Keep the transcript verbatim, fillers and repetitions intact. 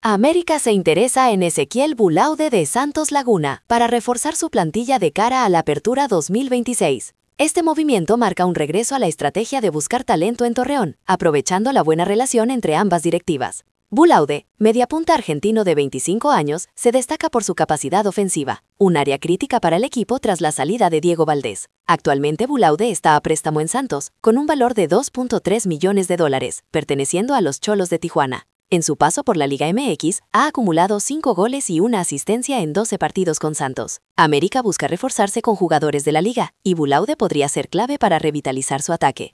América se interesa en Ezequiel Bulaude de Santos Laguna para reforzar su plantilla de cara a la Apertura dos mil veintiséis. Este movimiento marca un regreso a la estrategia de buscar talento en Torreón, aprovechando la buena relación entre ambas directivas. Bulaude, mediapunta argentino de veinticinco años, se destaca por su capacidad ofensiva, un área crítica para el equipo tras la salida de Diego Valdés. Actualmente Bulaude está a préstamo en Santos, con un valor de dos punto tres millones de dólares, perteneciendo a los Cholos de Tijuana. En su paso por la Liga M X, ha acumulado cinco goles y una asistencia en doce partidos con Santos. América busca reforzarse con jugadores de la liga, y Bulaude podría ser clave para revitalizar su ataque.